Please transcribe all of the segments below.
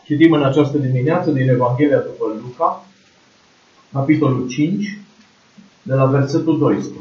Citim în această dimineață din Evanghelia după Luca, capitolul 5, de la versetul 12.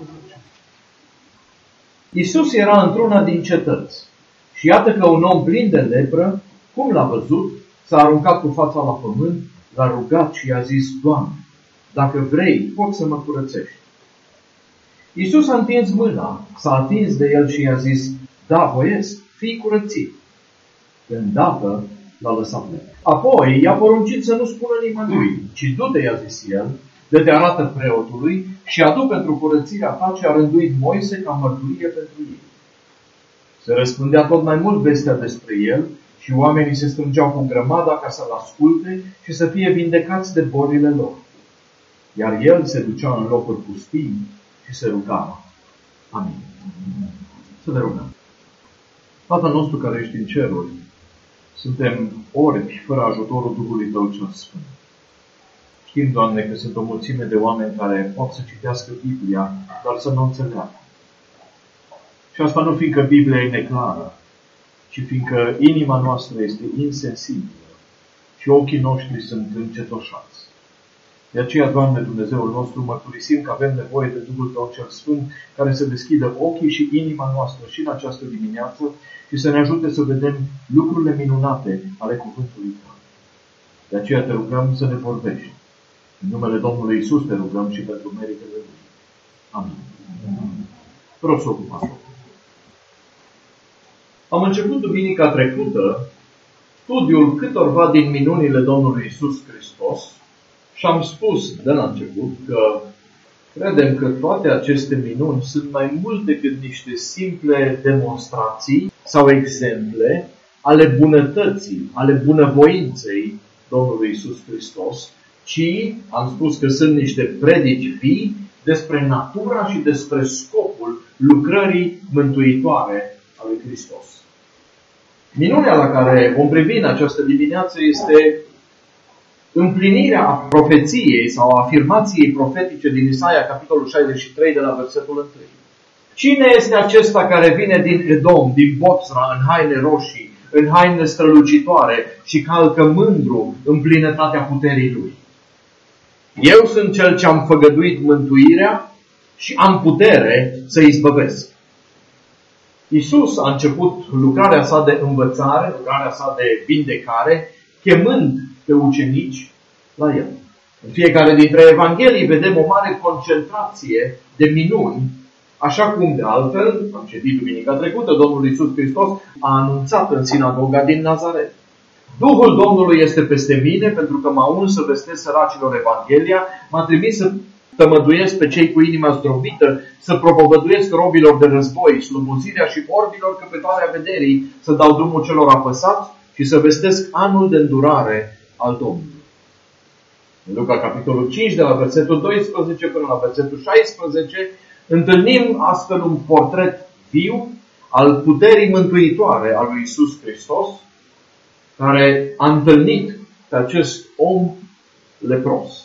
Iisus era într-una din cetăți și iată că un om plin de lepră, cum l-a văzut, s-a aruncat cu fața la pământ, l-a rugat și i-a zis: Doamne, dacă vrei, poți să mă curățești. Iisus a întins mâna, s-a atins de el și i-a zis: Da, voiesc, fii curățit. Îndată l-a lăsat lepra. Apoi i-a poruncit să nu spună nimănui, ci du-te, i-a zis el, de-te arată preotului și adu pentru curățirea ta ce a rânduit Moise ca mărturie pentru ei. Se răspândea tot mai mult vestea despre el și oamenii se strângeau cu grămada ca să-l asculte și să fie vindecați de bolile lor. Iar el se ducea în locuri pustii și se ruga. Amin. Să ne rugăm. Tatăl nostru care ești în ceruri, suntem orbi fără ajutorul Duhului Tău cel Sfânt. Știm, Doamne, că sunt o mulțime de oameni care pot să citească Biblia, dar să nu înțeleagă. Și asta nu fiindcă Biblia e neclară, ci fiindcă inima noastră este insensibilă și ochii noștri sunt încetoșați. De aceea, Doamne, Dumnezeul nostru, mărturisim că avem nevoie de Duhul Tău cel Sfânt, care să deschidă ochii și inima noastră și în această dimineață și să ne ajute să vedem lucrurile minunate ale Cuvântului Tău. De aceea te rugăm să ne vorbești. În numele Domnului Iisus te rugăm și pentru meritele Lui. Amin. Vă rog să ocupați. Am început duminica trecută studiul câtorva din minunile Domnului Iisus Hristos și am spus de la început că credem că toate aceste minuni sunt mai mult decât niște simple demonstrații sau exemple ale bunătății, ale bunăvoinței Domnului Iisus Hristos, ci am spus că sunt niște predici vii despre natura și despre scopul lucrării mântuitoare a lui Hristos. Minunea la care vom privi în această dimineață este împlinirea profeției sau afirmației profetice din Isaia, capitolul 63, de la versetul 1. Cine este acesta care vine din Edom, din Boțra, în haine roșii, în haine strălucitoare și calcă mândru în plinătatea puterii lui? Eu sunt cel ce am făgăduit mântuirea și am putere să izbăvesc. Iisus a început lucrarea sa de învățare, lucrarea sa de vindecare, chemând pe ucenici la el. În fiecare dintre Evanghelii vedem o mare concentrație de minuni, așa cum de altfel, am citit duminica trecută, Domnul Iisus Hristos a anunțat în sinagoga din Nazaret: Duhul Domnului este peste mine, pentru că m-a uns să vestesc săracilor Evanghelia, m-a trimis să tămăduiesc pe cei cu inima zdrobită, să propovăduiesc robilor de război, slubuzirea și orbilor căpătarea vederii, să dau drumul celor apăsați și să vestesc anul de îndurare al Domnului. În Luca, capitolul 5, de la versetul 12 până la versetul 16, întâlnim astfel un portret viu al puterii mântuitoare a lui Iisus Hristos, care a întâlnit pe acest om lepros.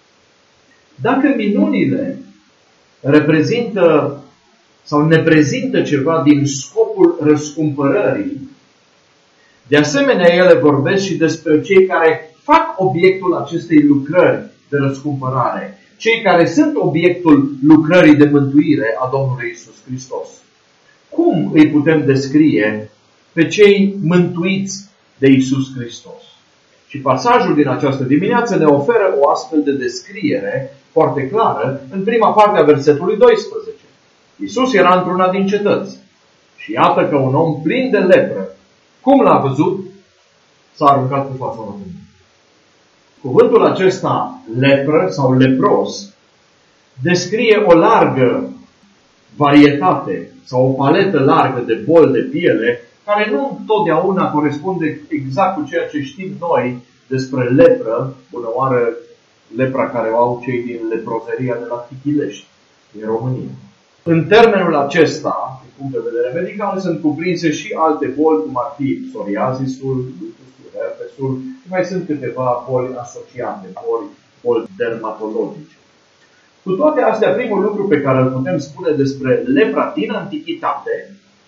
Dacă minunile reprezintă sau ne prezintă ceva din scopul răscumpărării, de asemenea ele vorbesc și despre cei care fac obiectul acestei lucrări de răscumpărare, cei care sunt obiectul lucrării de mântuire a Domnului Iisus Hristos. Cum îi putem descrie pe cei mântuiți de Iisus Hristos? Și pasajul din această dimineață ne oferă o astfel de descriere foarte clară în prima parte a versetului 12. Iisus era într-una din cetăți și iată că un om plin de lepră, cum l-a văzut, s-a aruncat cu fața la pământ. Cuvântul acesta, lepră sau lepros, descrie o largă varietate sau o paletă largă de boli de piele, care nu întotdeauna corespunde exact cu ceea ce știm noi despre lepră, bună oară lepra care o au cei din leprozeria de la Chichilești, din România. În termenul acesta, din punct de vedere medical, sunt cuprinse și alte boli, cum ar fi psoriazisul, lupusul, herpesul, și mai sunt câteva boli asociate, boli dermatologice. Cu toate astea, primul lucru pe care îl putem spune despre lepra din antichitate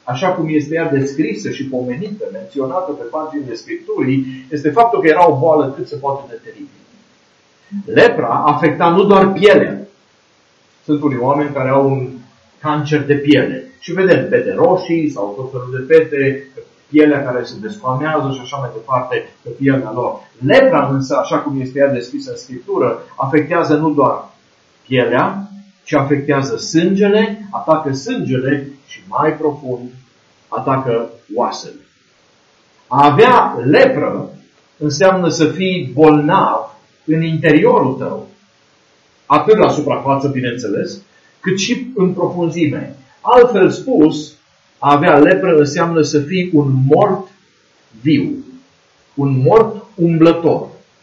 așa cum este ea descrisă și pomenită, menționată pe paginile Scripturii, este faptul că era o boală cât se poate de teribilă. Lepra afecta nu doar pielea. Sunt unii oameni care au un cancer de piele. Și vedem pete roșii sau tot felul de pete, pielea care se descoamează și așa mai departe pe pielea lor. Lepra însă, așa cum este ea descrisă în Scriptură, afectează nu doar pielea, ci afectează sângele, atacă sângele și mai profund atacă oasele. A avea lepră înseamnă să fii bolnav în interiorul tău, atât la suprafață, bineînțeles, cât și în profunzime. Altfel spus, a avea lepră înseamnă să fii un mort viu, un mort umblător.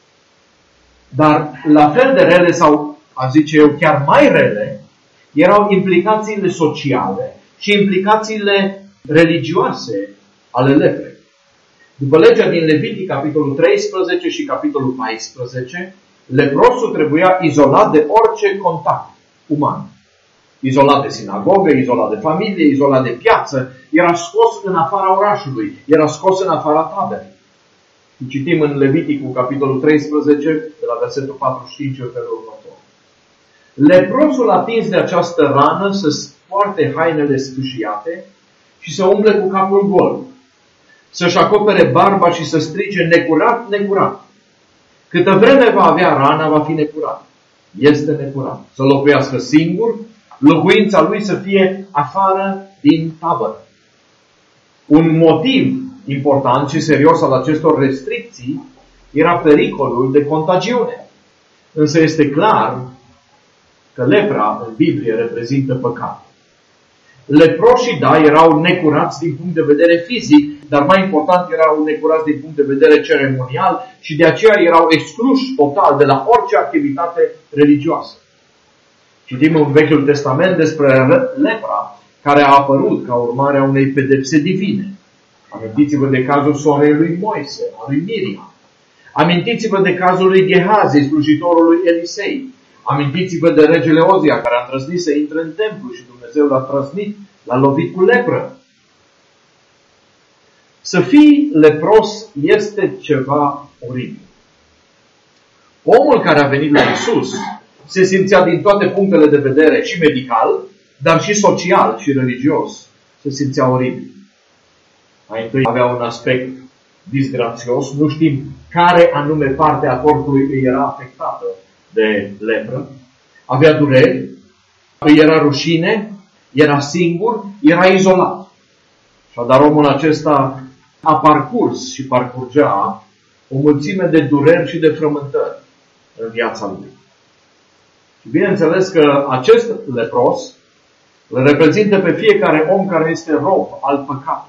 Dar la fel de rele, sau a zice eu chiar mai rele, erau implicațiile sociale și implicațiile religioase ale leprei. După legea din Levitic, capitolul 13 și capitolul 14, leprosul trebuia izolat de orice contact uman. Izolat de sinagogă, izolat de familie, izolat de piață, era scos în afara orașului, era scos în afara taberei. Citim în Leviticul, capitolul 13, de la versetul 45, în felul următor. Leprosul atins de această rană să poarte hainele sfâșiate și să umble cu capul gol, să-și acopere barba și să strige necurat, necurat. Câtă vreme va avea rana, va fi necurat. Este necurat. Să locuiască singur, locuința lui să fie afară din tabără. Un motiv important și serios al acestor restricții era pericolul de contagiune. Însă este clar că lepra în Biblie reprezintă păcat. Leproșii, da, erau necurați din punct de vedere fizic, dar mai important erau necurați din punct de vedere ceremonial și de aceea erau excluși total de la orice activitate religioasă. Citim în Vechiul Testament despre lepra care a apărut ca urmare a unei pedepse divine. Amintiți-vă de cazul sorei lui Moise, a lui Miriam. Amintiți-vă de cazul lui Gehazi, slujitorul lui Elisei. Amintiți-vă de regele Ozia, care a îndrăznit să intre în templu și Dumnezeu l-a trăsnit, l-a lovit cu lepră. Să fii lepros este ceva oribil. Omul care a venit la Iisus se simțea din toate punctele de vedere, și medical, dar și social și religios, se simțea oribil. Mai întâi avea un aspect disgrațios, nu știm care anume parte a corpului îi era afectată de lepră, avea dureri, îi era rușine, era singur, era izolat. Așadar omul acesta a parcurs și parcurgea o mulțime de dureri și de frământări în viața lui. Și bineînțeles că acest lepros îl reprezintă pe fiecare om care este rob al păcatului.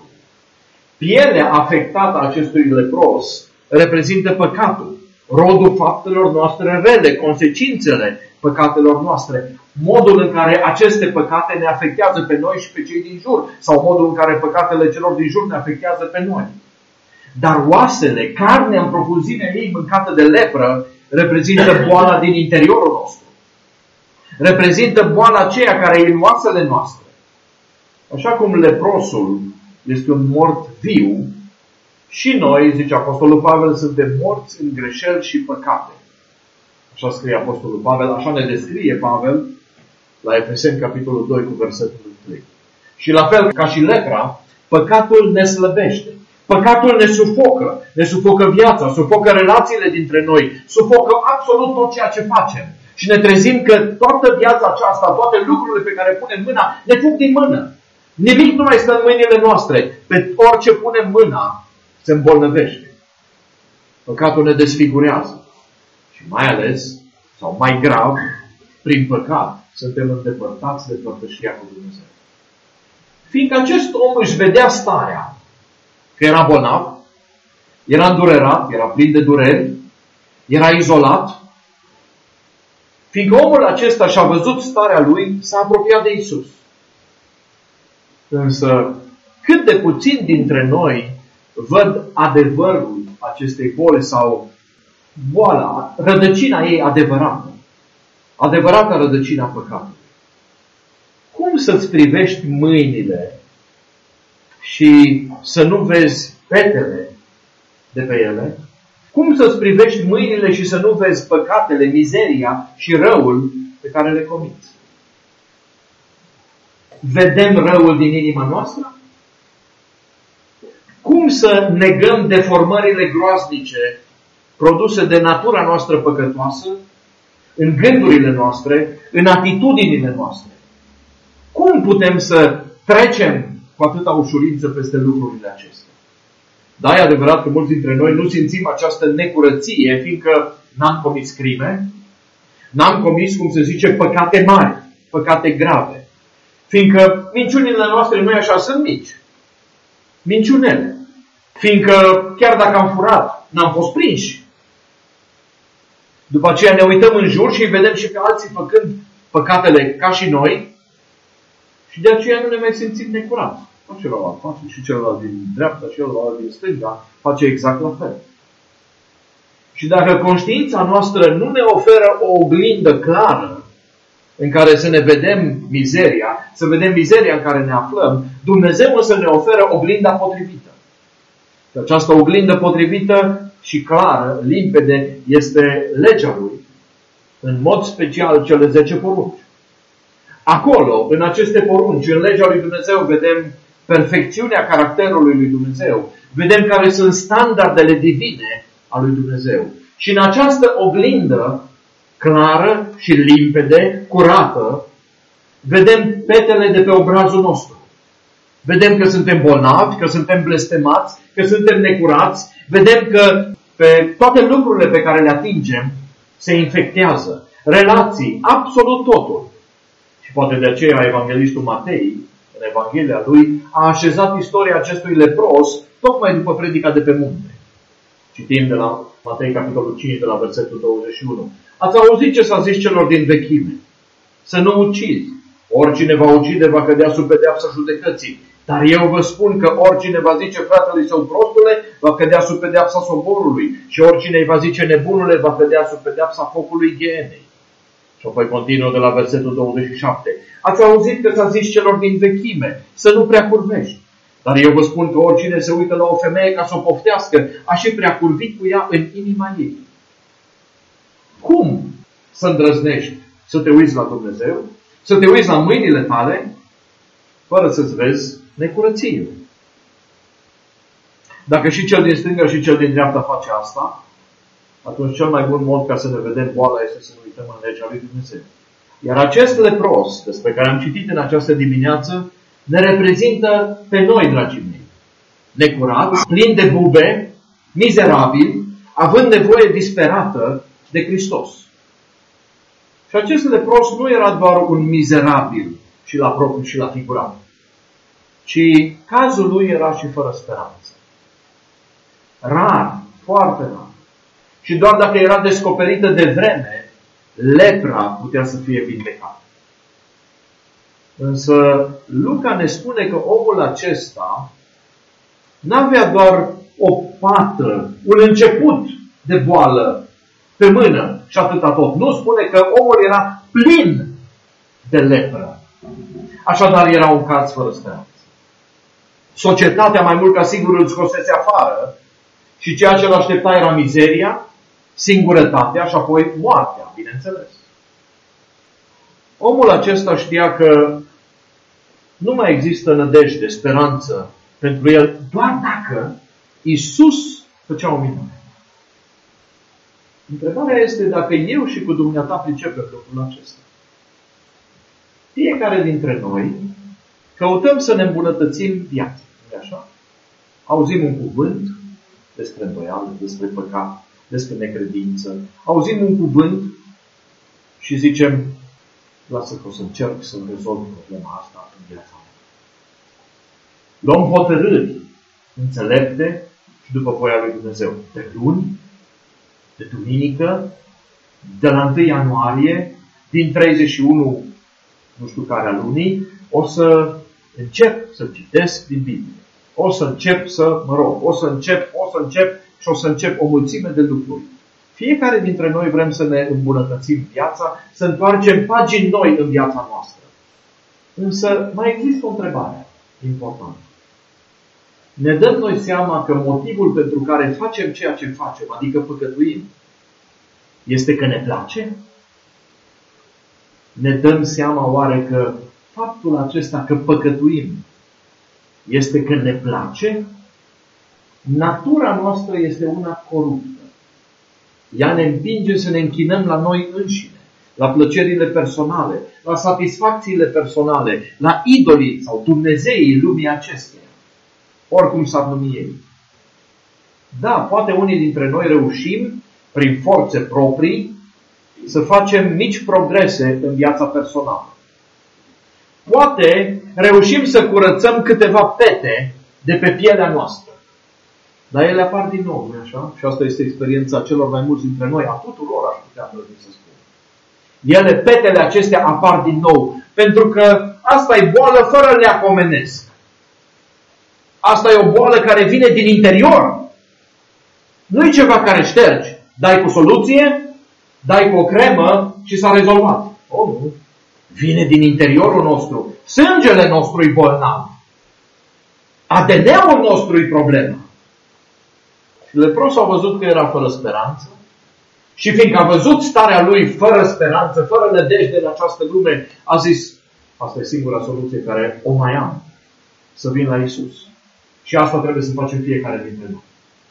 Pielea afectată a acestui lepros reprezintă păcatul, rodul faptelor noastre rele, consecințele păcatelor noastre, modul în care aceste păcate ne afectează pe noi și pe cei din jur, sau modul în care păcatele celor din jur ne afectează pe noi. Dar oasele, carnea în profunzimea ei mâncată de lepră, reprezintă boala din interiorul nostru. Reprezintă boala aceea care e în oasele noastre. Așa cum leprosul este un mort viu, și noi, zice Apostolul Pavel, suntem morți în greșeli și păcate. Așa scrie Apostolul Pavel, așa ne descrie Pavel la Efeseni, capitolul 2, cu versetul 3. Și la fel ca și lepra, păcatul ne slăbește. Păcatul ne sufocă viața, sufocă relațiile dintre noi, sufocă absolut tot ceea ce facem. Și ne trezim că toată viața aceasta, toate lucrurile pe care punem mâna, ne fug din mână. Nimic nu mai stă în mâinile noastre. Pe orice punem mâna, se îmbolnăvește. Păcatul ne desfigurează. Și mai ales, sau mai grav, prin păcat, suntem îndepărtați de părtășia cu Dumnezeu. Fiindcă acest om își vedea starea, că era bolnav, era îndurerat, era plin de dureri, era izolat, fiindcă omul acesta și-a văzut starea lui, s-a apropiat de Iisus. Însă, cât de puțin dintre noi văd adevărul acestei boli sau boala, rădăcina ei adevărată. Adevărata rădăcina păcatului. Cum să-ți privești mâinile și să nu vezi petele de pe ele? Cum să-ți privești mâinile și să nu vezi păcatele, mizeria și răul pe care le comiți? Vedem răul din inima noastră? Cum să negăm deformările groaznice produse de natura noastră păcătoasă în gândurile noastre, în atitudinile noastre? Cum putem să trecem cu atâta ușurință peste lucrurile acestea? Da, e adevărat că mulți dintre noi nu simțim această necurăție, fiindcă n-am comis crime, n-am comis, cum se zice, păcate mari, păcate grave. Fiindcă minciunile noastre nu așa sunt mici. Minciunele. Fiindcă chiar dacă am furat, n-am fost prinși. După aceea ne uităm în jur și îi vedem și pe alții făcând păcatele ca și noi și de aceea nu ne mai simțim necurați. Celălalt face și celălalt din dreapta, celălalt din stânga face exact la fel. Și dacă conștiința noastră nu ne oferă o oglindă clară în care să ne vedem mizeria, să vedem mizeria în care ne aflăm, Dumnezeu însă ne oferă oglinda potrivită. Și această oglindă potrivită și clară, limpede, este legea Lui, în mod special cele 10 porunci. Acolo, în aceste porunci, în legea lui Dumnezeu, vedem perfecțiunea caracterului lui Dumnezeu. Vedem care sunt standardele divine a lui Dumnezeu. Și în această oglindă clară și limpede, curată, vedem petele de pe obrazul nostru. Vedem că suntem bolnavi, că suntem blestemați, că suntem necurați. Vedem că pe toate lucrurile pe care le atingem se infectează. Relații, absolut totul. Și poate de aceea evanghelistul Matei, în Evanghelia lui, a așezat istoria acestui lepros tocmai după predica de pe munte. Citim de la Matei, capitolul 5, de la versetul 21. Ați auzit ce s-a zis celor din vechime? Să nu ucizi. Oricine va ucide va cădea sub pedeapsa judecății. Dar eu vă spun că oricine va zice fratelui său prostule, va cădea sub pedeapsa soborului. Și oricine îi va zice nebunule, va cădea sub pedeapsa focului ghenei. Și apoi continuă de la versetul 27. Ați auzit că s-a zis celor din vechime să nu prea curvești. Dar eu vă spun că oricine se uită la o femeie ca să o poftească, a și prea curvit cu ea în inima ei. Cum să îndrăznești să te uiți la Dumnezeu? Să te uiți la mâinile tale fără să-ți vezi necurăție. Dacă și cel din stânga și cel din dreapta face asta, atunci cel mai bun mod ca să ne vedem boala este să ne uităm în legea lui Dumnezeu. Iar acest lepros, despre care am citit în această dimineață, ne reprezintă pe noi, dragii mei. Necurați, plini de bube, mizerabili, având nevoie disperată de Hristos. Și acest lepros nu era doar un mizerabil și la propriu și la figurat, ci cazul lui era și fără speranță. Rar, foarte rar. Și doar dacă era descoperită de vreme, lepra putea să fie vindecată. Însă Luca ne spune că omul acesta n-avea doar o pată, un început de boală pe mână și atâta tot. Nu spune că omul era plin de lepră. Așadar era un caz fără speranță. Societatea mai mult ca sigur îl scosese afară și ceea ce îl aștepta era mizeria, singurătatea și apoi moartea, bineînțeles. Omul acesta știa că nu mai există nădejde, speranță pentru el, doar dacă Iisus făcea o minune. Întrebarea este dacă eu și cu dumneata pricepem lucrul acesta. Fiecare dintre noi căutăm să ne îmbunătățim viața. Nu-i așa? Auzim un cuvânt despre îndoială, despre păcat, despre necredință. Auzim un cuvânt și zicem, lasă că o să încerc să rezolv problema asta în viața mea. Luăm hotărâri înțelepte și după voia lui Dumnezeu. De luni, de duminică, de la 1 ianuarie, din 31, nu știu care a lunii, o să încep să citesc din Biblie. O să încep să mă rog, o să încep o mulțime de lucruri. Fiecare dintre noi vrem să ne îmbunătățim viața, să întoarcem pagini noi în viața noastră. Însă mai există o întrebare importantă. ne dăm noi seama că motivul pentru care facem ceea ce facem, adică păcătuim, este că ne place? Ne dăm seama oare că faptul acesta că păcătuim este că ne place? Natura noastră este una coruptă. Ea ne împinge să ne închinăm la noi înșine, la plăcerile personale, la satisfacțiile personale, la idolii sau dumnezeii lumii acesteia, oricum s-ar numi ei. Da, poate unii dintre noi reușim, prin forțe proprii, să facem mici progrese în viața personală. Poate reușim să curățăm câteva pete de pe pielea noastră. Dar ele apar din nou, nu-i așa? Și asta este experiența celor mai mulți dintre noi, a tuturor, aș putea să spun. Ele, petele acestea, apar din nou. Pentru că asta e boală fără leac omenesc. Asta e o boală care vine din interior. Nu e ceva care ștergi. Dai cu soluție, dai cu o cremă și s-a rezolvat. Oh, nu. Vine din interiorul nostru. Sângele nostru e bolnav. ADN-ul nostru e problemă. Și leprosul a văzut că era fără speranță. Și fiindcă a văzut starea lui fără speranță, fără nădejde în această lume, a zis, asta e singura soluție care o mai am, să vin la Iisus. Și asta trebuie să facem fiecare dintre noi.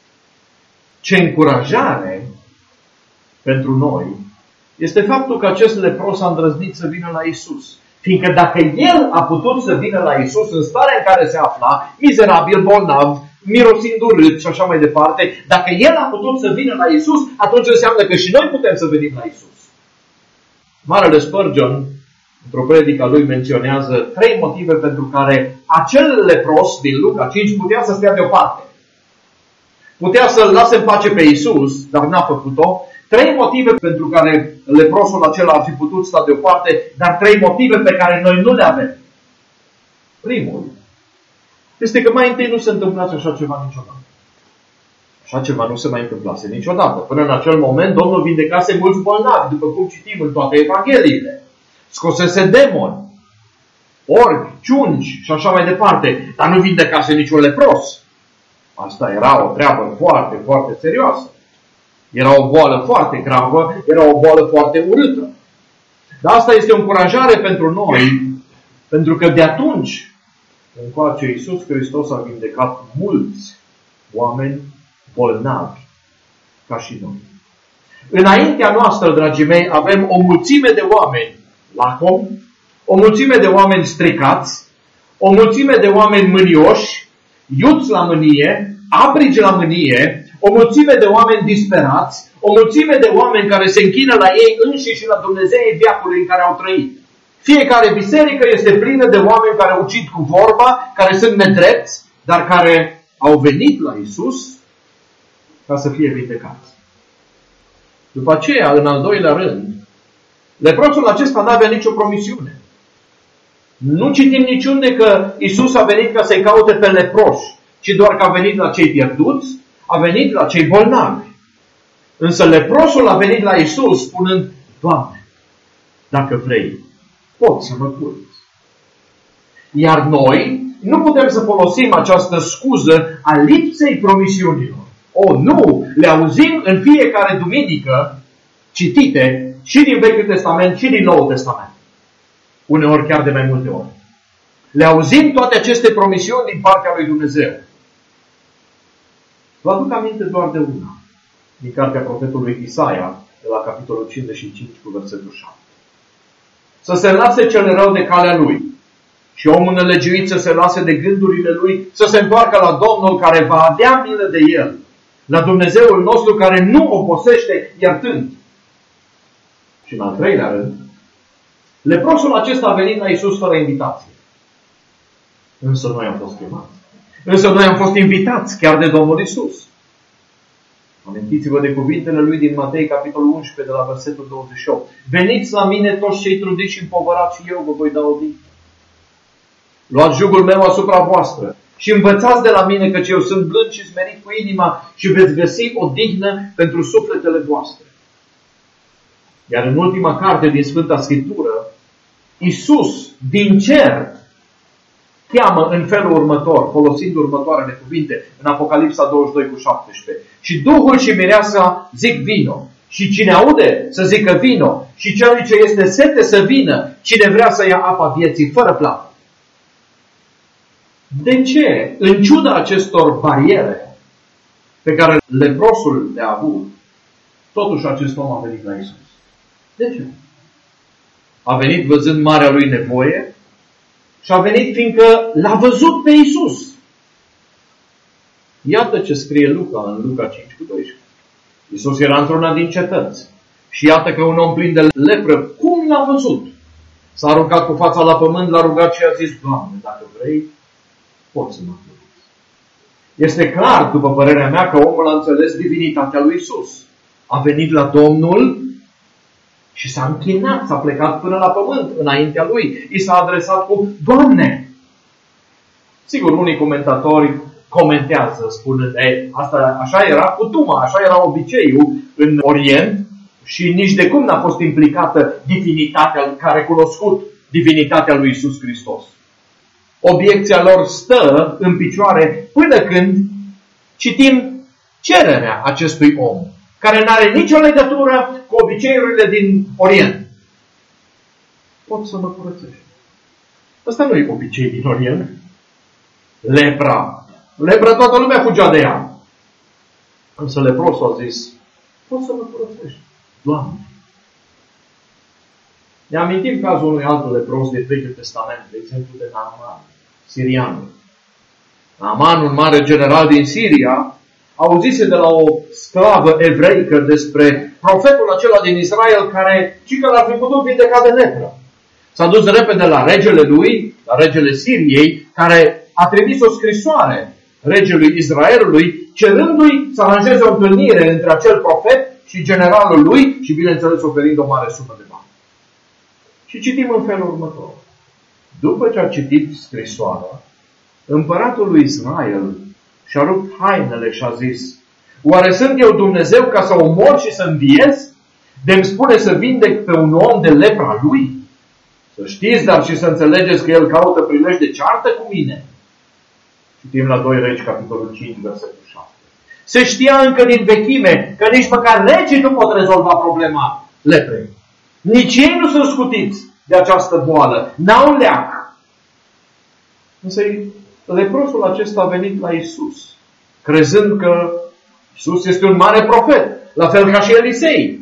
Ce încurajare pentru noi este faptul că acest lepros a îndrăznit să vină la Iisus. Fiindcă dacă el a putut să vină la Iisus în starea în care se afla, mizerabil, bolnav, mirosind urât și așa mai departe, dacă el a putut să vină la Iisus, atunci înseamnă că și noi putem să venim la Iisus. Marele Spurgeon, într-o predică a lui, menționează 3 motive pentru care acel lepros din Luca 5 putea să stea deoparte. Putea să-l lase în pace pe Iisus, dar n-a făcut-o. 3 motive pentru care leprosul acela ar fi putut sta deoparte, dar 3 motive pe care noi nu le avem. Primul este că mai întâi nu se întâmplase așa ceva niciodată. Așa ceva nu se mai întâmplase niciodată. Până în acel moment, Domnul vindecase mulți bolnavi, după cum citim în toate evangheliile. Scosese demoni, orbi, ciungi și așa mai departe. Dar nu vindecase niciun lepros. Asta era o treabă foarte, foarte serioasă. Era o boală foarte gravă, era o boală foarte urâtă. Dar asta este o încurajare pentru noi, pentru că de atunci încoace Iisus Hristos a vindecat mulți oameni bolnavi, ca și noi. Înaintea noastră, dragii mei, avem o mulțime de oameni lacomi, o mulțime de oameni stricați, o mulțime de oameni mânioși, iuți la mânie, aprigi la mânie, o mulțime de oameni disperați, o mulțime de oameni care se închină la ei înșiși și la Dumnezeii veacului în care au trăit. Fiecare biserică este plină de oameni care ucid cu vorba, care sunt nedrepți, dar care au venit la Iisus ca să fie vindecați. După aceea, în al doilea rând, leprosul acesta nu avea nicio promisiune. Nu citim niciunde că Iisus a venit ca să-i caute pe leproși, ci doar că a venit la cei pierduți, a venit la cei bolnavi. Însă leprosul a venit la Iisus spunând, Doamne, dacă vrei, poți să mă curăți. Iar noi nu putem să folosim această scuză a lipsei promisiunilor. Nu! Le auzim în fiecare duminică citite și din Vechiul Testament și din Noul Testament. Uneori chiar de mai multe ori. Le auzim toate aceste promisiuni din partea lui Dumnezeu. Vă aduc aminte doar de una, din cartea profetului Isaia, de la capitolul 55 cu versetul 7. Să se lase cel rău de calea lui și omul nelegiuit să se lase de gândurile lui, să se întoarcă la Domnul care va avea milă de el, la Dumnezeul nostru care nu obosește iertând. Și în al treilea rând, leprosul acesta a venit la Iisus fără invitație. Însă noi am fost chemați. Însă noi am fost invitați chiar de Domnul Iisus. Amintiți-vă de cuvintele lui din Matei, capitolul 11, de la versetul 28. Veniți la mine toți cei trudiți și împovărați și eu vă voi da odihnă. Luați jugul meu asupra voastră și învățați de la mine, căci eu sunt blând și smerit cu inima și veți găsi odihnă pentru sufletele voastre. Iar în ultima carte din Sfânta Scriptură, Iisus din cer cheamă în felul următor, folosind următoarele cuvinte, în Apocalipsa 22:17. Și Duhul și mireasa zic vino. Și cine aude să zică vino. Și cel ce este sete să vină. Cine vrea să ia apa vieții fără plată. De ce, în ciuda acestor bariere pe care leprosul le-a avut, totuși acest om a venit la Iisus? De ce? A venit văzând marea lui nevoie și a venit fiindcă l-a văzut pe Iisus. Iată ce scrie Luca în Luca 5:12. Iisus era într-una din cetăți și iată că un om plin de lepră, cum l-a văzut? S-a aruncat cu fața la pământ, l-a rugat și a zis: Doamne, dacă vrei, poți să mă călăuzi. Este clar, după părerea mea, că omul a înțeles divinitatea lui Iisus. A venit la Domnul și s-a închinat, s-a plecat până la pământ înaintea lui. I s-a adresat cu: Doamne! Sigur, unii comentatori comentează spunând: asta așa era cutuma, așa era obiceiul în Orient și nici de cum n-a fost implicată divinitatea, care a recunoscut divinitatea lui Iisus Hristos. Obiecția lor stă în picioare până când citim cererea acestui om, care nu are nicio legătură cu obiceiurile din Orient. Poți să mă curățești. Ăsta nu e obicei din Orient. Lepra. Lepra, toată lumea fugea de ea. Însă leprosul a zis: poți să mă curățești, Doamne. Ne amintim cazul unui alt lepros din Vechiul Testament, de exemplu de Naaman, sirianul. Naaman, un mare general din Siria, auzise de la o sclavă evreică despre profetul acela din Israel care cică l-ar fi putut vindeca de lepră. S-a dus repede la regele lui, la regele Siriei, care a trimis o scrisoare regelui Israelului, cerându-i să aranjeze o întâlnire între acel profet și generalul lui și, bineînțeles, oferind o mare sumă de bani. Și citim în felul următor. După ce a citit scrisoarea, împăratul lui Israel și-a rupt hainele și a zis: oare sunt eu Dumnezeu ca să omor și să înviez? De-mi spune să vindec pe un om de lepra lui? Să știți, dar și să înțelegeți că el caută prilej de ceartă cu mine. Citim la 2 Regi, capitolul 5, versetul 7. Se știa încă din vechime că nici măcar regii nu pot rezolva problema leprei. Nici ei nu sunt scutiți de această boală. N-au leac. Însă leprosul acesta a venit la Iisus, crezând că Iisus este un mare profet, la fel ca și Elisei.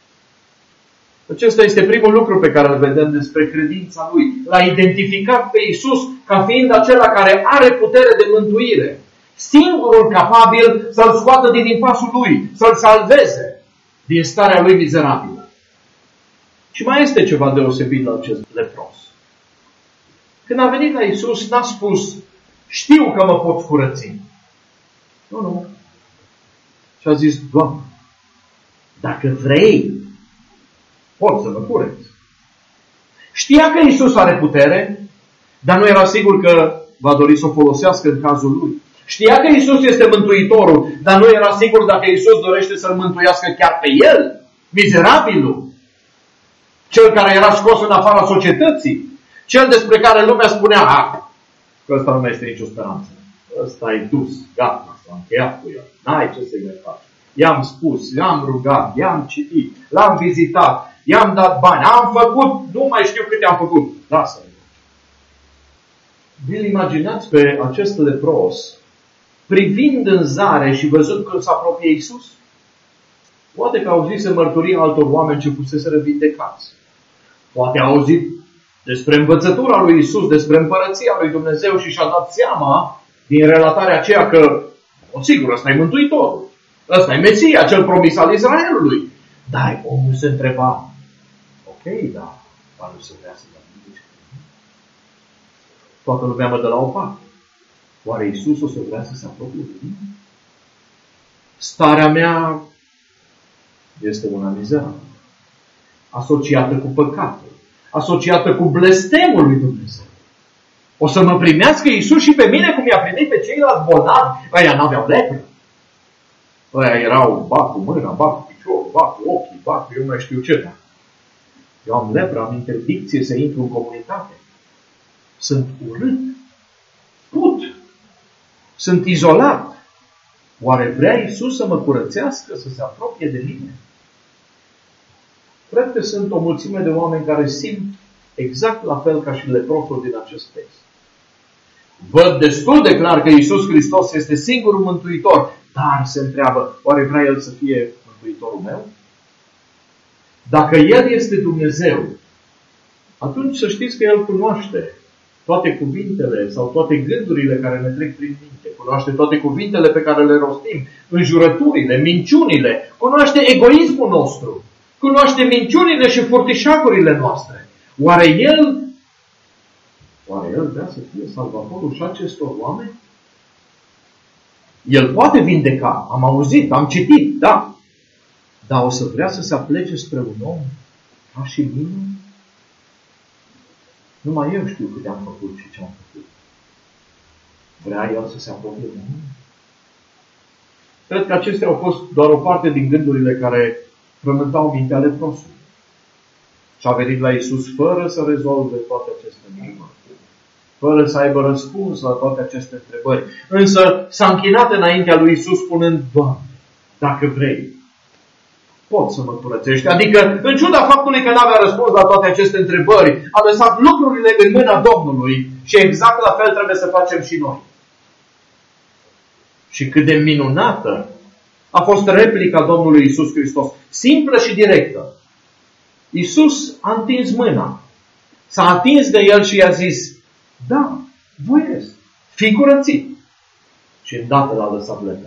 Acesta este primul lucru pe care îl vedem despre credința lui. L-a identificat pe Iisus ca fiind acela care are putere de mântuire. Singurul capabil să-l scoată din impasul lui, să-l salveze din starea lui mizerabilă. Și mai este ceva deosebit la acest lepros. Când a venit la Iisus, n-a spus: știu că mă pot curăți. Nu. Și a zis: Doamne, dacă vrei, poți să mă cureți. Știa că Iisus are putere, dar nu era sigur că va dori să o folosească în cazul lui. Știa că Iisus este Mântuitorul, dar nu era sigur dacă Iisus dorește să-l mântuiască chiar pe el, mizerabilul, cel care era scos în afara societății, cel despre care lumea spunea: că ăsta nu mai este nicio speranță. Ăsta e dus, gata, s-a încheiat cu el. N-ai ce să-i mai faci. I-am spus, i-am rugat, i-am citit, l-am vizitat, i-am dat bani, am făcut, nu mai știu câte am făcut. Lasă-l. Vi-l imaginați pe acest lepros privind în zare și văzând când se apropie Iisus? Poate că auzise mărturii altor oameni ce fuseseră vindecați. Poate a auzit despre învățătura lui Iisus, despre împărăția lui Dumnezeu și și-a dat seama din relatarea aceea că, sigur, ăsta e Mântuitorul. Ăsta e Mesia, cel promis al Israelului. Dar omul se întreba: ok, dar nu se vrea să dea vindece? Toată lumea mă dă la o parte. Oare Iisus o să vrea să se apropie de mine? Starea mea este una mizerabilă, asociată cu păcatul, asociată cu blestemul lui Dumnezeu. O să mă primească Iisus și pe mine cum i-a primit pe ceilalți bolnavi? Ăia n-aveau lepră. Ăia erau ba cu mâna, ba cu piciorul, ba cu ochii, ba cu eu mai știu ce. Da. Eu am lepră, am interdicție să intru în comunitate. Sunt urât. Sunt izolat. Oare vrea Iisus să mă curățească, să se apropie de mine? Cred că sunt o mulțime de oameni care simt exact la fel ca și leprosul din acest text. Văd destul de clar că Iisus Hristos este singurul mântuitor, dar se întreabă, oare vrea El să fie mântuitorul meu? Dacă El este Dumnezeu, atunci să știți că El cunoaște toate cuvintele sau toate gândurile care ne trec prin minte. Cunoaște toate cuvintele pe care le rostim, înjurăturile, minciunile. Cunoaște egoismul nostru. Cunoaște minciunile și furtișacurile noastre. Oare El vrea să fie salvatorul și acestor oameni? El poate vindeca. Am auzit, am citit, da. Dar o să vrea să se aplece spre un om ca și mine? Numai eu știu câte am făcut și ce am făcut. Vrea El să se apropie de mine? Cred că acestea au fost doar o parte din gândurile care frământau mintea leprosului. Și a venit la Iisus fără să rezolve toate aceste întrebări. Fără să aibă răspuns la toate aceste întrebări. Însă s-a închinat înaintea lui Iisus spunând, Doamne, dacă vrei, poți să mă curățești. Adică, în ciuda faptului că nu avea răspuns la toate aceste întrebări, a lăsat lucrurile în mâna Domnului și exact la fel trebuie să facem și noi. Și cât de minunată a fost replica Domnului Iisus Hristos. Simplă și directă. Iisus a întins mâna. S-a atins de el și i-a zis, da, voiesc, fii curățit. Și îndată l-a lăsat lepra.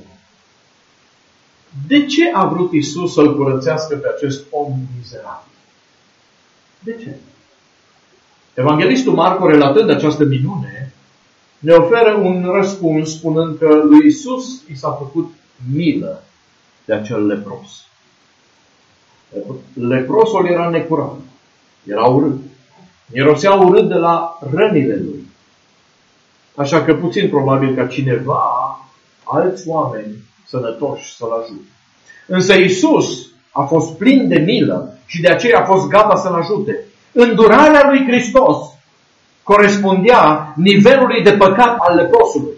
De ce a vrut Iisus să-l curățească pe acest om mizerabil? De ce? Evanghelistul Marco, relatând această minune, ne oferă un răspuns spunând că lui Iisus i s-a făcut milă de acel lepros. Leprosul era necurat. Era urât. Mirosea urât de la rănile lui. Așa că puțin probabil ca cineva, alți oameni sănătoși să-l ajute. Însă Iisus a fost plin de milă și de aceea a fost gata să-l ajute. Îndurarea lui Hristos corespundea nivelului de păcat al leprosului.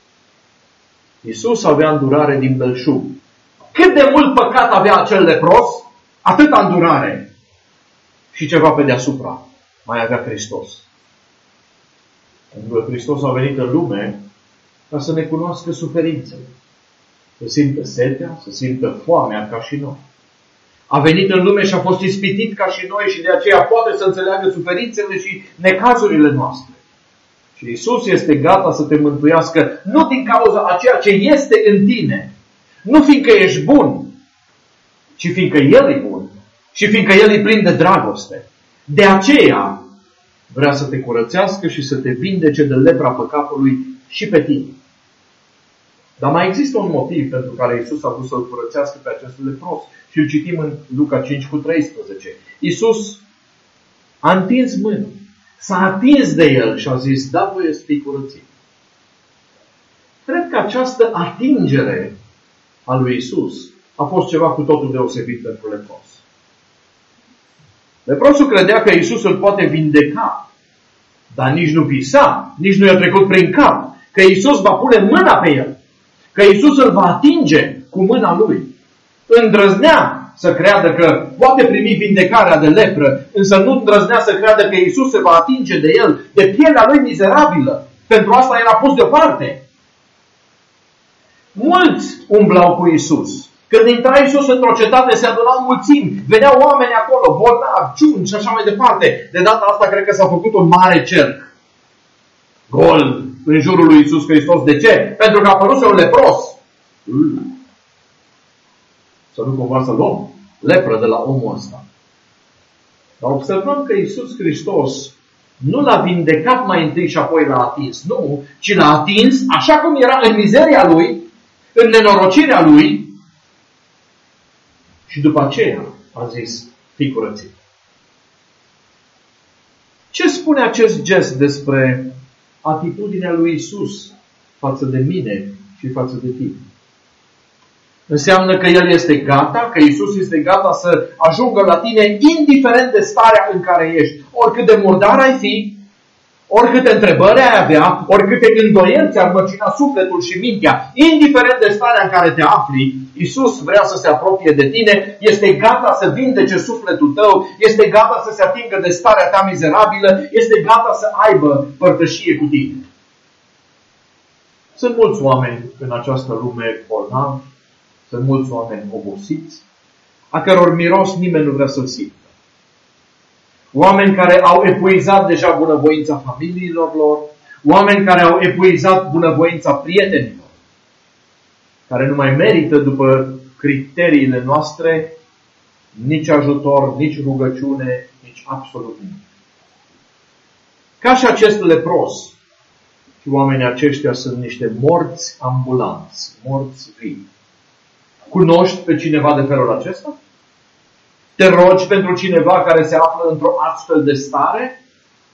Iisus avea îndurare din belșug. Cât de mult păcat avea acel lepros, atâta îndurare. Și ceva pe deasupra mai avea Hristos. Pentru că Hristos a venit în lume ca să ne cunoască suferințele. Să simtă setea, să simtă foamea ca și noi. A venit în lume și a fost ispitit ca și noi și de aceea poate să înțeleagă suferințele și necazurile noastre. Și Iisus este gata să te mântuiască nu din cauza a ceea ce este în tine, nu fiindcă ești bun, ci fiindcă El e bun și fiindcă El e plin de dragoste. De aceea vrea să te curățească și să te vindece de lepra păcatului și pe tine. Dar mai există un motiv pentru care Iisus a vrut să-l curățească pe acest lepros. Și îl citim în Luca 5:13. Iisus a întins mâna, s-a atins de el și a zis, da, voie să fii curățit. Cred că această atingere a lui Iisus a fost ceva cu totul deosebit pentru lepros. Leprosul credea că Iisus îl poate vindeca, dar nici nu visa, nici nu i-a trecut prin cap că Iisus va pune mâna pe el, că Iisus îl va atinge cu mâna lui. Îndrăznea să creadă că poate primi vindecarea de lepră, însă nu îndrăznea să creadă că Iisus se va atinge de el, de pielea lui mizerabilă. Pentru asta era pus deoparte. Mulți umblau cu Iisus. Când intra Iisus într-o cetate, se adunau mulțimi, veneau oameni acolo, bolnavi, ciuni și așa mai departe. De data asta cred că s-a făcut un mare cerc gol în jurul lui Iisus Hristos. De ce? Pentru că a apărut un lepros. Să nu cumva să luăm lepră de la omul ăsta. Dar observăm că Iisus Hristos nu l-a vindecat mai întâi și apoi l-a atins. Nu, ci l-a atins așa cum era în mizeria lui, în nenorocirea lui, și după aceea a zis, fii curățit. Ce spune acest gest despre atitudinea lui Iisus față de mine și față de tine? Înseamnă că El este gata, că Iisus este gata să ajungă la tine indiferent de starea în care ești. Oricât de murdar ai fi, oricâte întrebări ai avea, oricâte îndoieli ți-ar mărcina sufletul și mintea, indiferent de starea în care te afli, Iisus vrea să se apropie de tine, este gata să vindece sufletul tău, este gata să se atingă de starea ta mizerabilă, este gata să aibă părtășie cu tine. Sunt mulți oameni în această lume bolnavi, sunt mulți oameni obosiți, a căror miros nimeni nu vrea să-l simtă. Oameni care au epuizat deja bunăvoința familiilor lor, oameni care au epuizat bunăvoința prietenilor, care nu mai merită după criteriile noastre nici ajutor, nici rugăciune, nici absolut nimic. Ca și acest lepros, și oamenii aceștia sunt niște morți ambulanți, morți vii. Cunoști pe cineva de felul acesta? Te rogi pentru cineva care se află într-o astfel de stare?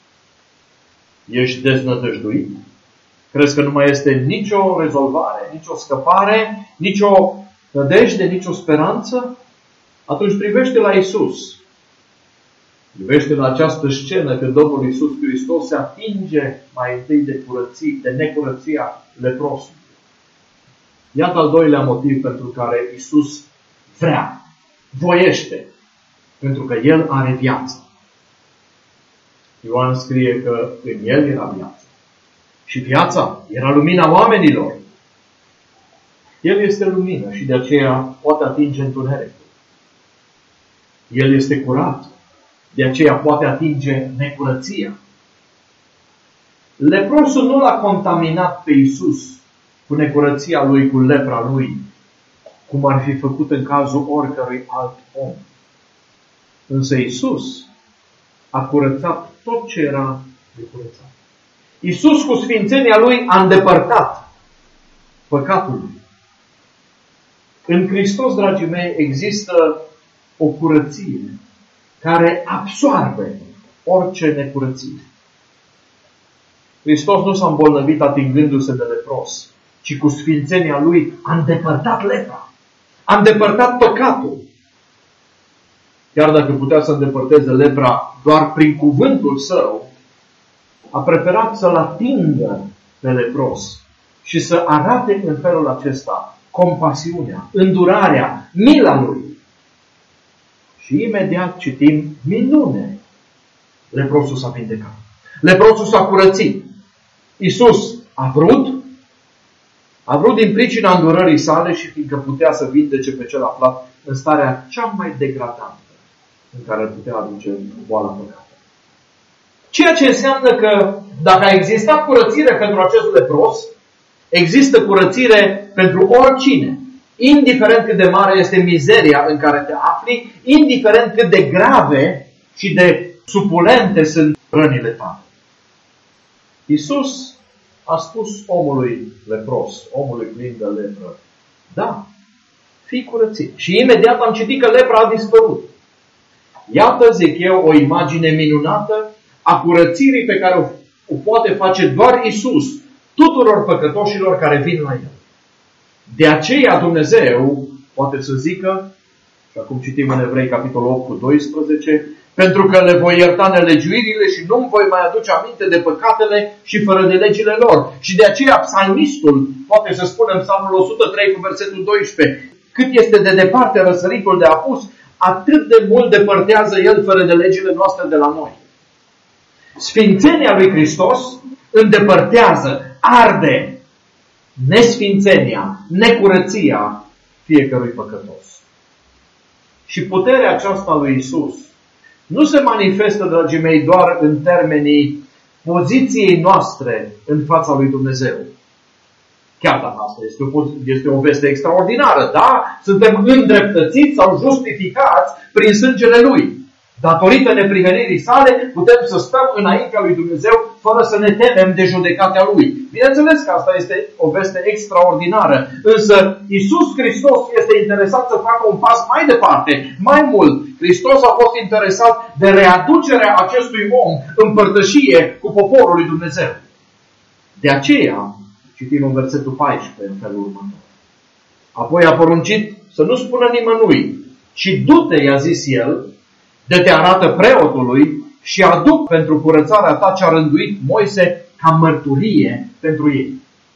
Ești deznădăjduit? Crezi că nu mai este nicio rezolvare, nicio scăpare, nicio nădejde, nicio speranță? Atunci privește la Iisus. Privește la această scenă când Domnul Iisus Hristos se atinge mai întâi de necurăția leprosului. Iată al doilea motiv pentru care Iisus vrea, voiește, pentru că El are viață. Ioan scrie că în El era viață. Și viața era lumina oamenilor. El este lumină și de aceea poate atinge întunericul. El este curat, de aceea poate atinge necurăția. Leprosul nu l-a contaminat pe Iisus cu necurăția lui, cu lepra lui, cum ar fi făcut în cazul oricărui alt om. Însă Iisus a curățat tot ce era de curățat. Iisus cu sfințenia Lui a îndepărtat păcatul lui. În Hristos, dragii mei, există o curăție care absoarbe orice necurăție. Hristos nu s-a îmbolnăvit atingându-se de lepros, ci cu sfințenia Lui a îndepărtat lepra, a îndepărtat păcatul. Chiar dacă putea să îndepărteze lepra doar prin cuvântul Său, a preferat să-l atingă pe lepros și să arate în felul acesta compasiunea, îndurarea, mila Lui. Și imediat citim minune. Leprosul s-a vindecat. Leprosul s-a curățit. Iisus a vrut din pricina îndurării sale și fiindcă putea să vindece pe cel aflat în starea cea mai degradantă în care putea aduce boala păcată. Ceea ce înseamnă că dacă a existat curățire pentru acest lepros, există curățire pentru oricine, indiferent cât de mare este mizeria în care te afli, indiferent cât de grave și de supulente sunt rănile tale. Iisus a spus omului lepros, omului plin de lepră, da, fii curățit. Și imediat am citit că lepra a dispărut. Iată, zic eu, o imagine minunată a curățirii pe care o poate face doar Iisus tuturor păcătoșilor care vin la El. De aceea Dumnezeu poate să zică, și acum citim în Evrei capitolul 8 cu 12, pentru că le voi ierta nelegiuirile și nu-mi voi mai aduce aminte de păcatele și fără de legile lor. Și de aceea psalmistul poate să spună în psalmul 103 cu versetul 12, cât este de departe răsăritul de apus, atât de mult depărtează El fără de legile noastre de la noi. Sfințenia lui Hristos îndepărtează, arde nesfințenia, necurăția fiecărui păcătos. Și puterea aceasta lui Iisus nu se manifestă, dragii mei, doar în termenii poziției noastre în fața lui Dumnezeu. Chiar dacă asta este o veste extraordinară, da? Suntem îndreptățiți sau justificați prin sângele Lui. Datorită neprihănirii sale, putem să stăm înaintea lui Dumnezeu fără să ne temem de judecata Lui. Bineînțeles că asta este o veste extraordinară, însă Iisus Hristos este interesat să facă un pas mai departe, mai mult. Hristos a fost interesat de readucerea acestui om în părtășie cu poporul lui Dumnezeu. De aceea, citim în versetul 14 în felul următor. Apoi a poruncit să nu spună nimănui, ci du-te, i-a zis el, de te arată preotului și aduc pentru curățarea ta ce a rânduit Moise ca mărturie pentru ei.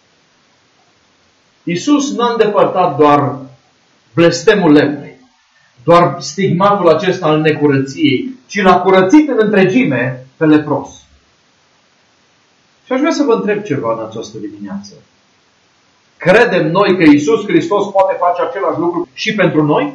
Iisus n-a îndepărtat doar blestemul leprei, doar stigmatul acesta al necurăției, ci l-a curățit în întregime pe lepros. Și aș vrea să vă întreb ceva în această dimineață. Credem noi că Iisus Hristos poate face același lucru și pentru noi?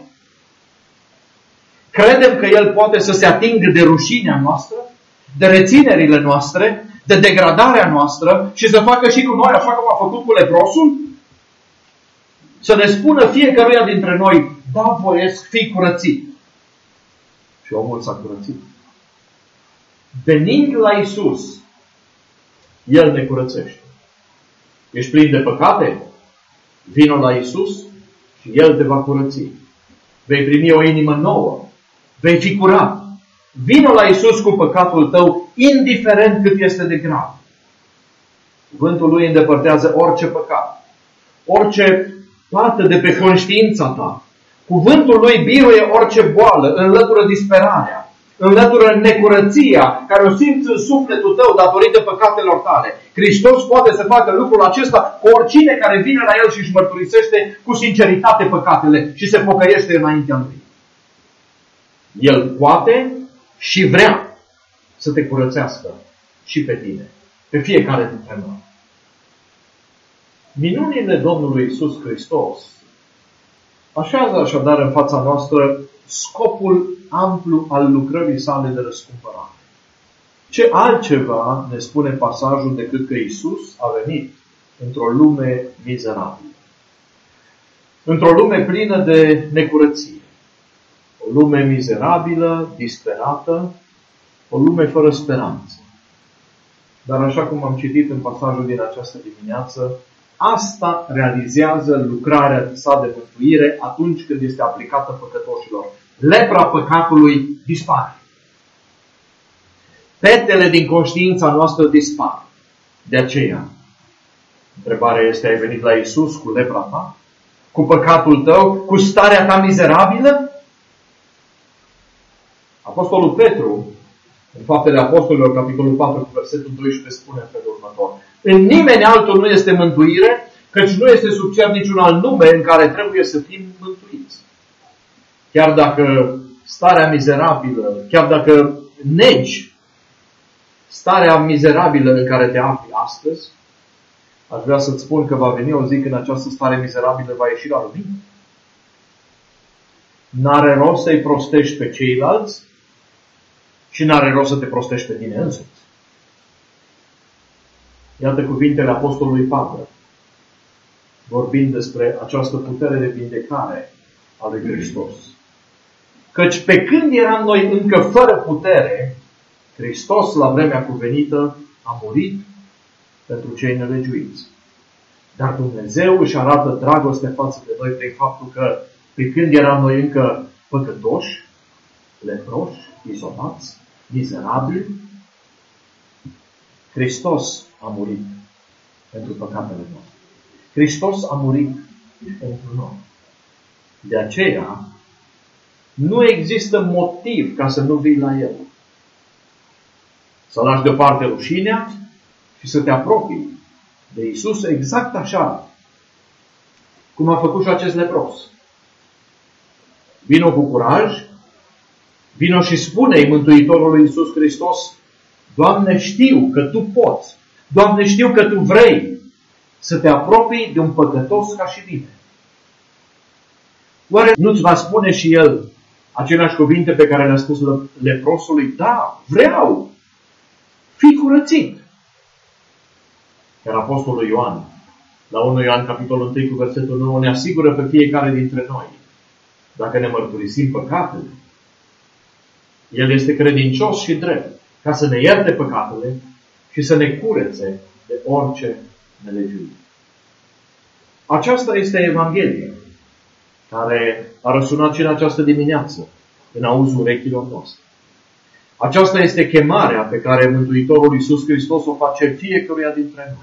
Credem că El poate să se atingă de rușinea noastră, de reținerile noastre, de degradarea noastră și să facă și cu noi așa cum a făcut cu leprosul? Să ne spună fiecăruia dintre noi, da, voiesc, fii curățit. Și omul s-a curățit. Venind la Iisus, El ne curățește. Ești plin de păcate? Vino la Iisus și El te va curăți. Vei primi o inimă nouă. Vei fi curat. Vino la Iisus cu păcatul tău, indiferent cât este de grav. Cuvântul Lui îndepărtează orice păcat, orice pată de pe conștiința ta. Cuvântul Lui biruie orice boală, înlătură disperarea, înlătură necurăția care o simți în sufletul tău datorită păcatelor tale. Hristos poate să facă lucrul acesta cu oricine care vine la El și își mărturisește cu sinceritate păcatele și se pocăiește înaintea Lui. El poate și vrea să te curățească și pe tine, pe fiecare dintre noi. Minunile Domnului Iisus Hristos așează așadar în fața noastră scopul amplu al lucrării sale de răscumpărare. Ce altceva ne spune pasajul decât că Iisus a venit într-o lume mizerabilă, într-o lume plină de necurăție, o lume mizerabilă, disperată, o lume fără speranță. Dar așa cum am citit în pasajul din această dimineață, asta realizează lucrarea sa de mântuire atunci când este aplicată păcătoșilor. Lepra păcatului dispare. Petele din conștiința noastră dispar. De aceea, întrebarea este, ai venit la Iisus cu lepra ta? Cu păcatul tău? Cu starea ta mizerabilă? Apostolul Petru, în Faptele Apostolilor, capitolul 4, cu versetul 12, spune în felul următor. În nimeni altul nu este mântuire, căci nu este sub cer niciun alt nume în care trebuie să fim mântuiți. Chiar dacă starea mizerabilă, chiar dacă negi starea mizerabilă în care te afli astăzi, aș vrea să-ți spun că va veni o zi când această stare mizerabilă va ieși la lumină. N-are rost să-i prostești pe ceilalți și n-are rost să te prostești pe tine însuți. Iată cuvintele Apostolului Pavel, vorbind despre această putere de vindecare a lui Hristos. Căci pe când eram noi încă fără putere, Hristos, la vremea cuvenită, a murit pentru cei nelegiuiți. Dar Dumnezeu își arată dragoste față de noi prin faptul că pe când eram noi încă păcătoși, leproși, izolați, mizerabili, Hristos a murit pentru păcatele noastre. Hristos a murit pentru noi. De aceea, nu există motiv ca să nu vii la El. Să lași deoparte rușinea și să te apropii de Iisus exact așa cum a făcut și acest lepros. Vino cu curaj, vino și spune-i Mântuitorului Iisus Hristos, Doamne, știu că Tu poți, Doamne, știu că Tu vrei să te apropii de un păcătos ca și mine. Oare nu-ți va spune și El aceleași cuvinte pe care le-a spus leprosului? Da, vreau, fii curățit. Iar Apostolul Ioan, la 1 Ioan, capitolul 1, cu versetul 9, ne asigură pe fiecare dintre noi, dacă ne mărturisim păcatele, El este credincios și drept, ca să ne ierte păcatele și să ne curețe de orice nelegiuire. Aceasta este Evanghelia, care a răsunat și în această dimineață, în auzul urechilor noastre. Aceasta este chemarea pe care Mântuitorul Iisus Hristos o face fiecăruia dintre noi.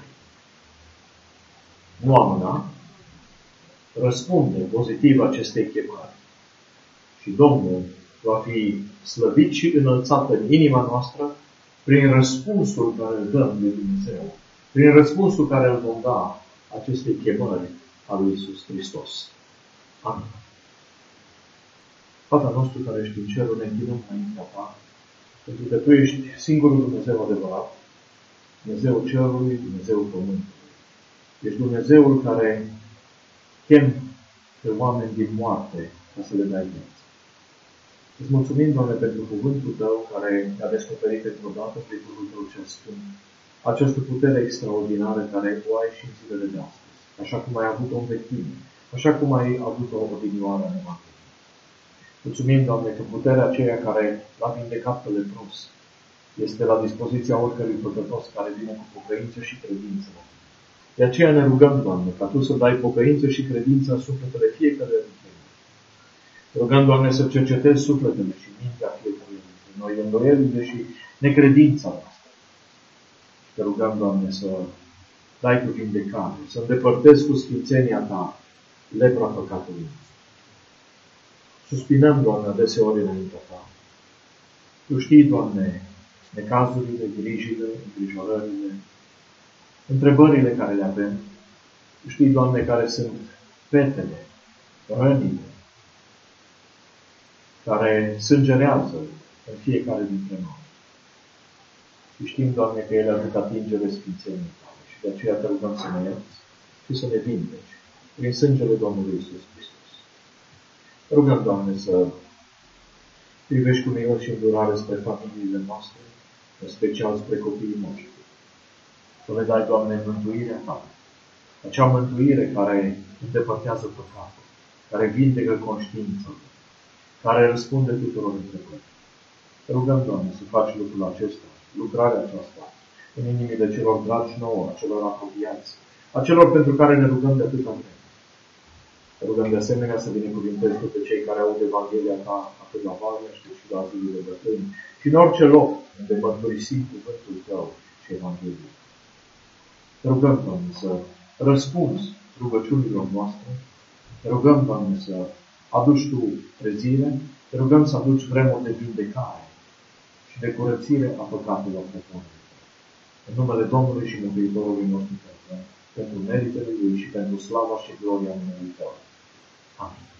Nu amâna, răspunde pozitiv acestei chemări. Și Domnul va fi slăvit și înălțat în inima noastră prin răspunsul care îl dăm de Dumnezeu, prin răspunsul care îl vom da acestei chemări a lui Iisus Hristos. Amin. Tatăl nostru care ești în cerul, ne închinăm înaintea Ta, pentru că Tu ești singurul Dumnezeu adevărat, Dumnezeul cerului, Dumnezeul pământului. Ești Dumnezeul care chem pe oameni din moarte ca să le dai viață. Îți mulțumim, Doamne, pentru cuvântul Tău care ne-a descoperit într-o dată prin cuvântul Tău cel Sfânt această putere extraordinară care o ai și în zilele de astăzi, așa cum ai avut-o în vechime, așa cum ai avut-o odinioară în Evanghelie. Mulțumim, Doamne, că puterea aceea care l-a vindecat pe lepros este la dispoziția oricărui păcătos care vine cu pocăință și credință. De aceea ne rugăm, Doamne, ca Tu să dai pocăință și credință în sufletele fiecare dintre noi. Rugăm, Doamne, să cercetezi sufletele și mintea fiecare dintre noi, îndoielile și necredința noastră. Te rugăm, Doamne, să dai cu vindecare, să îndepărtezi cu sfințenia Ta lepra păcatului. Suspinăm, Doamne, adeseori înaintea Ta. Tu știi, Doamne, necazurile, grijile, îngrijorările, întrebările care le avem. Tu știi, Doamne, care sunt fetele, rănile, care sângerează în fiecare dintre noi. Și știm, Doamne, că ele aduc atingere sfințeniei Tale și de aceea Te rugăm să ne ierți și să ne vindeci prin sângele Domnului Iisus Hristos. Te rugăm, Doamne, să privești cu milă și îndurare spre familiile noastre, în special spre copiii noștri. Să le dai, Doamne, mântuirea Ta, acea mântuire care îndepărtează păcatul, care vindecă conștiința, care răspunde tuturor întrebărilor. Te rugăm, Doamne, să faci lucrul acesta, lucrarea aceasta, în inimile celor dragi nouă, a celor apropiați, a celor pentru care ne rugăm de atâta vreme. Te rugăm de asemenea să binecuvintezi pe cei care aud Evanghelia Ta atât la Valea, și la zilele bătrâni, și în orice loc unde mărturisim cuvântul Tău și Evanghelia. Te rugăm, Doamne, să răspunzi rugăciunilor noastre. Te rugăm, Doamne, să aduci Tu trezire. Te rugăm să aduci vremuri de vindecare și de curățire a păcatelor poporului. În numele Domnului și Mântuitorului nostru, pentru meritele Lui și pentru slava și gloria numele Tău. Amin.